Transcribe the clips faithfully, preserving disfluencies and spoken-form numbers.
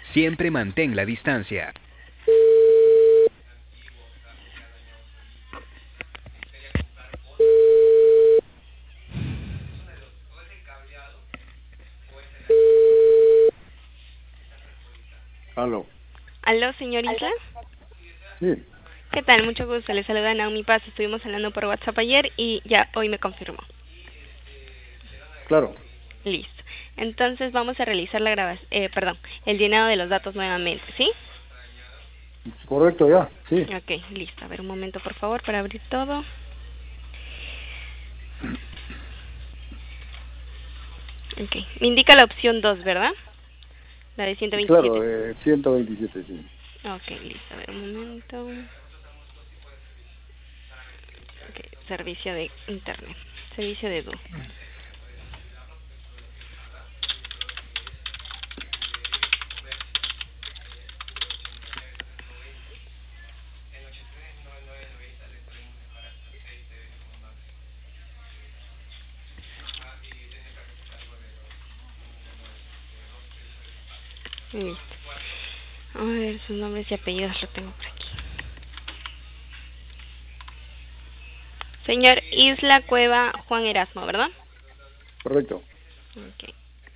Siempre mantén la distancia. Aló. Aló, señor Isla. Sí, ¿Qué tal? Mucho gusto. Le saluda Naomi Paz. Estuvimos hablando por WhatsApp ayer y ya hoy me confirmó. claro. Listo. Entonces vamos a realizar la grabación, eh, perdón, el llenado de los datos nuevamente, ¿sí? Correcto, ya, sí. Ok, listo. A ver, un momento, por favor, para abrir todo. Ok. Me indica la opción dos, ¿verdad? La de ciento veintisiete. Claro, eh, ciento veintisiete, sí. Ok, listo. A ver, un momento. Ok, servicio de internet. Servicio de D U. Listo. A ver, sus nombres y apellidos lo tengo por aquí. Señor Isla Cueva Juan Erasmo, ¿verdad? Correcto. Ok.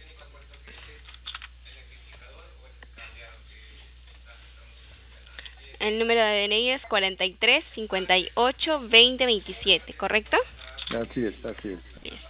El número de D N I es cuarenta y tres, cincuenta y ocho, veinte, veintisiete, ¿correcto? Así es, así es. Listo.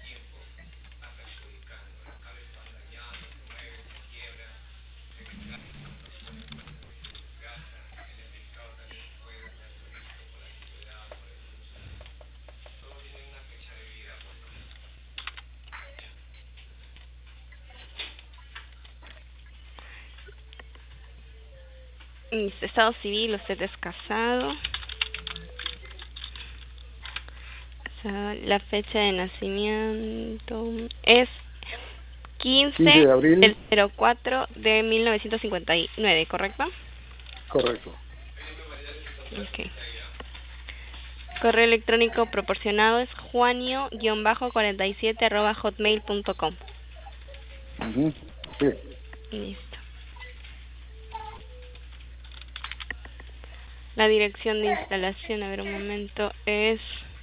Listo. Estado civil, usted es casado. Casado. La fecha de nacimiento es quince quince de abril, del cero cuatro de mil novecientos cincuenta y nueve, ¿correcto? correcto. Ok. Correo electrónico proporcionado es juanio cuarenta y siete arroba hotmail punto com. Ujú, sí. Listo. La dirección de instalación, a ver un momento, es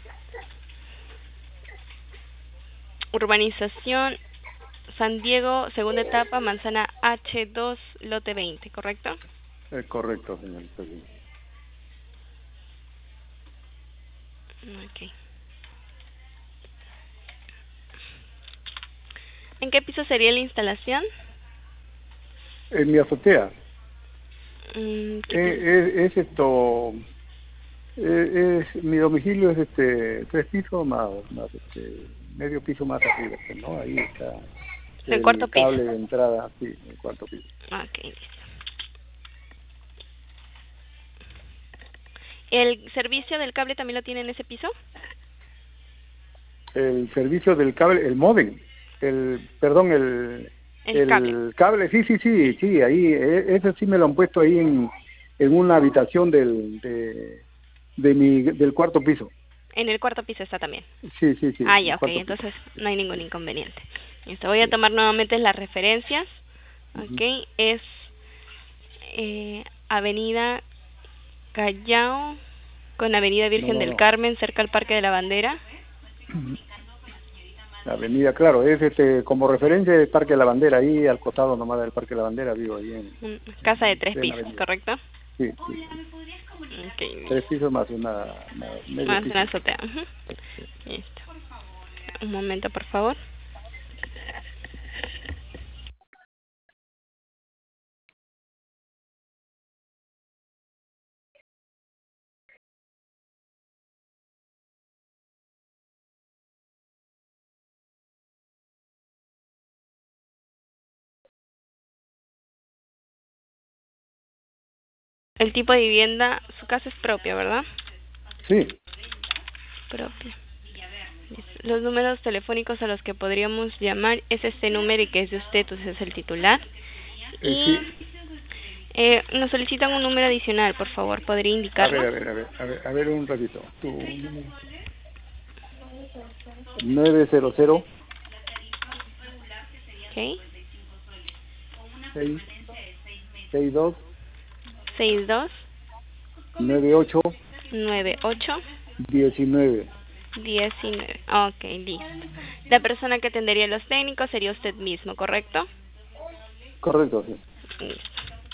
urbanización San Diego, segunda etapa, manzana H dos, lote veinte, ¿correcto? Es correcto, señorita. Sí. Ok. ¿En qué piso sería la instalación? En mi azotea. Mm, ¿qué piso? Eh, es, es esto, eh, es, mi domicilio es este, tres pisos más, más este, medio piso más arriba, pues, ¿no? Ahí está El cuarto el piso. cable de entrada, sí, el cuarto piso. Ok, listo. ¿El servicio del cable también lo tiene en ese piso? El servicio del cable, el módem, el, perdón, el, El cable. el cable, sí, sí, sí, sí, ahí, e- ese sí me lo han puesto ahí en, en una habitación del, de, de mi, del cuarto piso. En el cuarto piso está también. Sí, sí, sí, Ah, el ya, ok, cuarto piso. entonces Sí, no hay ningún sí, inconveniente. Listo, voy a sí. tomar nuevamente las referencias. Ujú. Ok, es eh, Avenida Callao con Avenida No, Virgen no, del no. Carmen, cerca al Parque de la Bandera. La avenida, claro, es este, como referencia el Parque de la Bandera, ahí al costado nomás del Parque de la Bandera, vivo ahí en, Mm, Casa de en tres plena pisos, avenida. ¿correcto? Sí, sí, sí. Ok, Tres listo. pisos más una, una medio Más una piso. azotea. Ujú. Listo. Un momento, por favor. El tipo de vivienda, su casa es propia, ¿verdad? Sí, Propia. Listo. Los números telefónicos a los que podríamos llamar es este número y que es de usted, entonces es el titular. eh, Y sí. eh, nos solicitan un número adicional, por favor, ¿podría A ver, indicarlo? a ver, a ver, a ver, a ver un ratito. Tu nueve cero cero Ok. seis seis dos seis dos nueve ocho nueve ocho diecinueve. diecinueve. Ok, listo. La persona que atendería a los técnicos sería usted mismo, ¿correcto? Correcto, sí. Listo.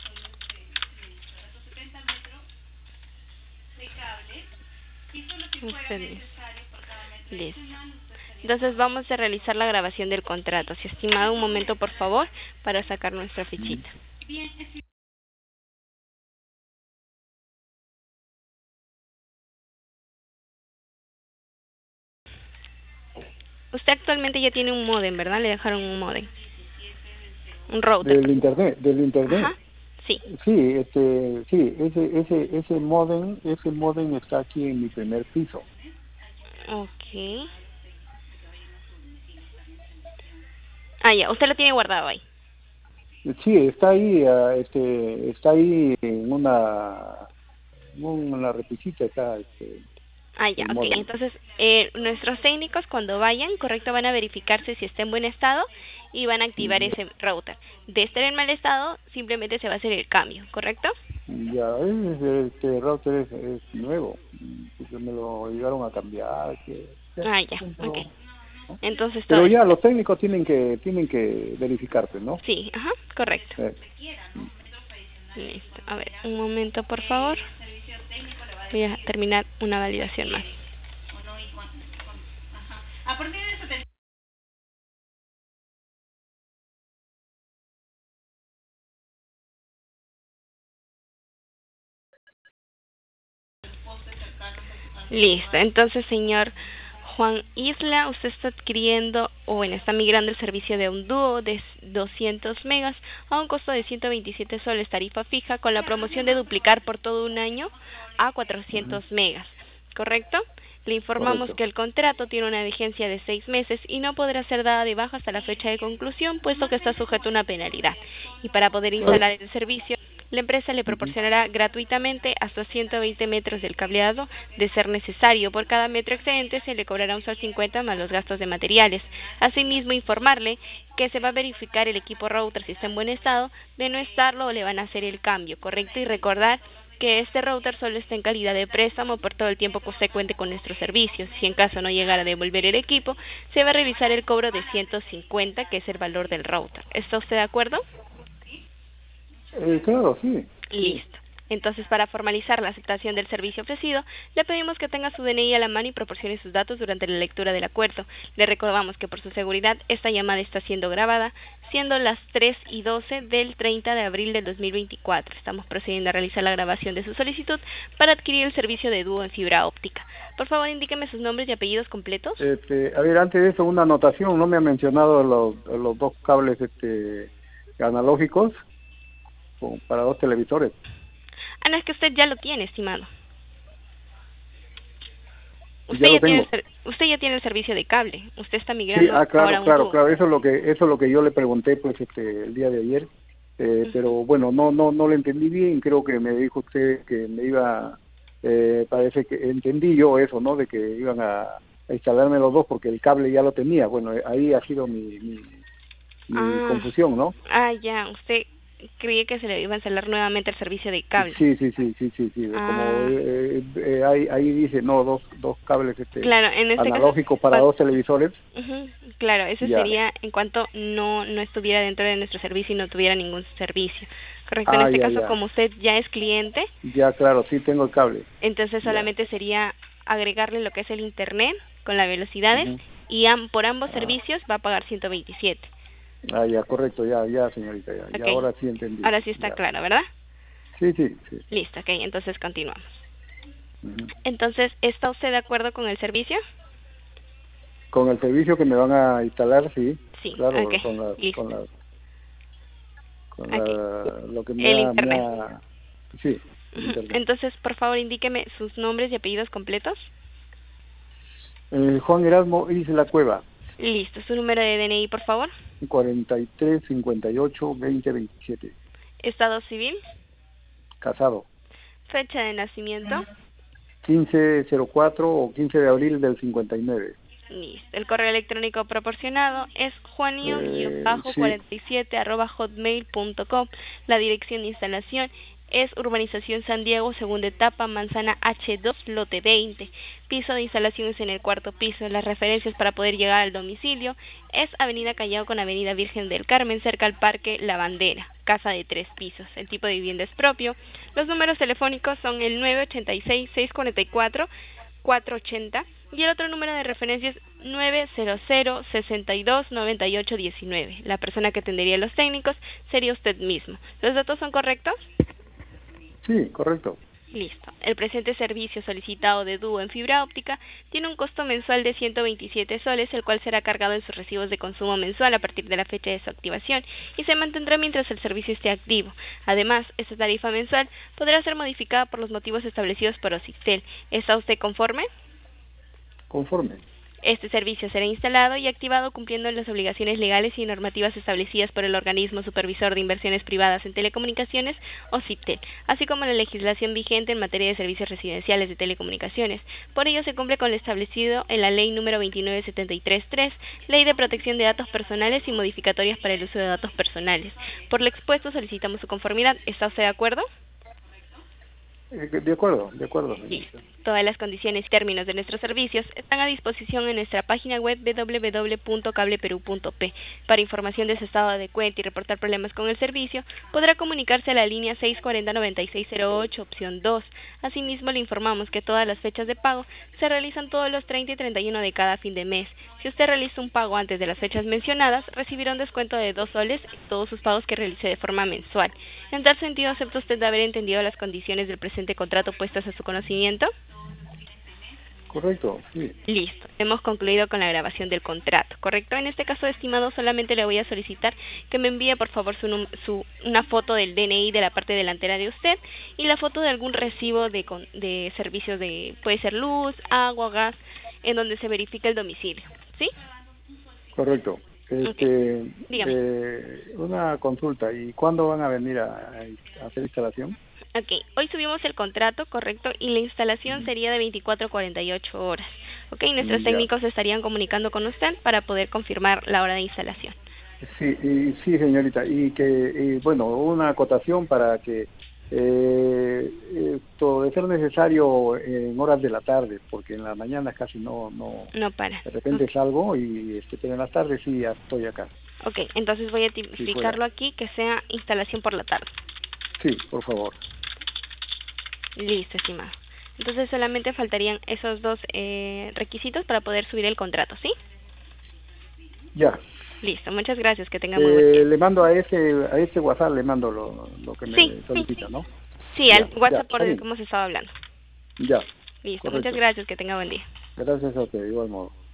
Usted mismo. Listo. Entonces vamos a realizar la grabación del contrato. Si estimado, un momento por favor para sacar nuestra fichita. Usted actualmente ya tiene un módem, ¿verdad? Le dejaron un módem. Un router. Del internet, del internet. Ajá. Sí. Sí, este, sí, ese, ese, ese modem, ese modem está aquí en mi primer piso. Ok. Ah, ya. Usted lo tiene guardado ahí. Sí, está ahí, uh, este, está ahí en una, una repisita, está, este, Ah, ya, el ok. modem. Entonces, eh, nuestros técnicos cuando vayan, correcto, van a verificarse si está en buen estado y van a activar ese router. De estar en mal estado, simplemente se va a hacer el cambio, ¿correcto? Ya, es, este router es, es nuevo, porque me lo llegaron a cambiar. Que, ya, Ah, ya, pero, ok. ¿no? Entonces, todo Pero es... ya los técnicos tienen que tienen que verificarte, ¿no? Sí, ajá, correcto. Eh, Listo. A ver, un momento, por favor. Voy a terminar una validación más. Listo. Entonces, señor Juan Isla, usted está adquiriendo o bueno, está migrando el servicio de un dúo de doscientos megas a un costo de ciento veintisiete soles tarifa fija con la promoción de duplicar por todo un año a cuatrocientos megas, ¿correcto? Le informamos correcto. que el contrato tiene una vigencia de seis meses y no podrá ser dada de baja hasta la fecha de conclusión, puesto que está sujeto a una penalidad. Y para poder instalar el servicio, la empresa le proporcionará gratuitamente hasta ciento veinte metros del cableado, de ser necesario. Por cada metro excedente se le cobrará un sol cincuenta más los gastos de materiales. Asimismo, informarle que se va a verificar el equipo router si está en buen estado. De no estarlo, le van a hacer el cambio, ¿correcto? Y recordar que este router solo está en calidad de préstamo por todo el tiempo que usted cuente con nuestros servicios. Si en caso no llegara a devolver el equipo, se va a realizar el cobro de ciento cincuenta, que es el valor del router. ¿Está usted de acuerdo? Eh, claro, sí. Listo. Entonces, para formalizar la aceptación del servicio ofrecido, le pedimos que tenga su D N I a la mano y proporcione sus datos durante la lectura del acuerdo. Le recordamos que por su seguridad, esta llamada está siendo grabada, siendo las tres y doce del treinta de abril del dos mil veinticuatro. Estamos procediendo a realizar la grabación de su solicitud para adquirir el servicio de dúo en fibra óptica. Por favor, indíqueme sus nombres y apellidos completos. Este, a ver, antes de eso, una anotación. No me ha mencionado los, los dos cables este, analógicos con, para dos televisores. Ah, no, es que usted ya lo tiene, estimado. Usted Ya ya, lo tiene tengo. el, usted ya tiene el servicio de cable. Usted está Sí, migrando ah, ahora claro, a un claro, dúo. claro. Eso es lo que eso es lo que yo le pregunté, pues, este, el día de ayer. Eh, Ujú. pero bueno, no, no, no le entendí bien. Creo que me dijo usted que me iba, eh, parece que entendí yo eso, ¿no? De que iban a, a instalarme los dos porque el cable ya lo tenía. Bueno, eh, ahí ha sido mi, mi, mi Ah, confusión, ¿no? ah, ya. Usted creía que se le iba a instalar nuevamente el servicio de cable. Sí, sí, sí, sí, sí, sí. Como Ah, eh, eh, ahí, ahí dice, no, dos, dos cables este, claro, en este caso, analógicos para cuan- dos televisores. ujú, claro, eso Ya. sería en cuanto no no estuviera dentro de nuestro servicio y no tuviera ningún servicio. Correcto, en Ah, este ya, caso, ya. como usted ya es cliente, Ya, claro, sí tengo el cable. entonces Ya. solamente sería agregarle lo que es el internet con las velocidades Ujú. y am- por ambos Ah. servicios va a pagar ciento veintisiete. Ah, ya, correcto, ya, ya, señorita, ya, ya Ok, ahora sí entendí, ahora sí está ya. claro, ¿verdad? Sí, sí, sí. Listo, ok, entonces continuamos. Ujú. Entonces, ¿está usted de acuerdo con el servicio? Con el servicio que me van a instalar, sí, Sí, ok, claro, con la, con listo. la, con Ok, la, lo que me el ha, me internet. ha, sí, el Ujú. internet. Entonces, por favor, indíqueme sus nombres y apellidos completos. Eh, Juan Erasmo Isla Cueva, Listo, su número de D N I, por favor. cuarenta y tres, cincuenta y ocho, veinte, veintisiete, Estado civil, casado, fecha de nacimiento, quince cero cuatro o quince de abril del cincuenta y nueve. Listo. El correo electrónico proporcionado es juanio Eh, cuarenta y sí, siete arroba hotmail punto com. La dirección de instalación es Urbanización San Diego, segunda etapa, manzana hache dos, lote veinte. Piso de instalación es en el cuarto piso. Las referencias para poder llegar al domicilio es Avenida Callao con Avenida Virgen del Carmen, cerca al Parque La Bandera, casa de tres pisos. El tipo de vivienda es propio. Los números telefónicos son el nueve ocho seis, seis cuatro cuatro, cuatro ocho cero y el otro número de referencia es nueve cero cero, sesenta y dos, noventa y ocho diecinueve. La persona que atendería a los técnicos sería usted mismo. ¿Los datos son correctos? sí, correcto. Listo. El presente servicio solicitado de dúo en fibra óptica tiene un costo mensual de ciento veintisiete soles, el cual será cargado en sus recibos de consumo mensual a partir de la fecha de su activación y se mantendrá mientras el servicio esté activo. Además, esta tarifa mensual podrá ser modificada por los motivos establecidos por Occitel. ¿Está usted conforme? Conforme. Este servicio será instalado y activado cumpliendo las obligaciones legales y normativas establecidas por el Organismo Supervisor de Inversiones Privadas en Telecomunicaciones, Occitel, así como la legislación vigente en materia de servicios residenciales de telecomunicaciones. Por ello, se cumple con lo establecido en la Ley número veintinueve setenta y tres tres, Ley de Protección de Datos Personales y modificatorias para el uso de datos personales. Por lo expuesto, solicitamos su conformidad. ¿Está usted de acuerdo? Eh, De acuerdo, de acuerdo. Listo. Todas las condiciones y términos de nuestros servicios están a disposición en nuestra página web doble u doble u doble u punto cableperú punto pe. Para información de su estado de cuenta y reportar problemas con el servicio, podrá comunicarse a la línea seis cuatro cero, nueve seis cero ocho, opción dos. Asimismo, le informamos que todas las fechas de pago se realizan todos los treinta y treinta y uno de cada fin de mes. Si usted realiza un pago antes de las fechas mencionadas, recibirá un descuento de dos soles en todos sus pagos que realice de forma mensual. En tal sentido, ¿acepta usted de haber entendido las condiciones del presente contrato puestas a su conocimiento? Correcto, sí. Listo, hemos concluido con la grabación del contrato, ¿correcto? En este caso, estimado, solamente le voy a solicitar que me envíe por favor su, num- su una foto del D N I de la parte delantera de usted y la foto de algún recibo de, con- de servicios de, puede ser luz, agua, gas, en donde se verifica el domicilio, ¿sí? Correcto. Este, Okay. Dígame. eh, una consulta. ¿Y cuándo van a venir a, a hacer instalación? Ok, hoy subimos el contrato, correcto, y la instalación sería de veinticuatro a cuarenta y ocho horas. Ok, nuestros Mm, ya. técnicos estarían comunicando con usted para poder confirmar la hora de instalación. Sí, y, sí, señorita. Y que, y, bueno, una acotación para que eh, esto de ser necesario en horas de la tarde, porque en la mañana casi no, no, No para. de repente Ok, salgo y este, pero en la tarde sí ya estoy acá. okay, entonces voy a Sí, fuera. tipificarlo aquí que sea instalación por la tarde. Sí, por favor. Listo, estimado. Entonces solamente faltarían esos dos eh, requisitos para poder subir el contrato, ¿sí? Ya. Listo, muchas gracias, que tenga muy buen Eh, día. le mando a ese a ese WhatsApp, le mando lo, lo que Sí, me sí, solicita, ¿no? sí, Ya, al ya, WhatsApp por está el bien. que hemos estado hablando. Ya, Listo, muchas correcto. gracias, que tenga buen día. Gracias a usted, de igual modo.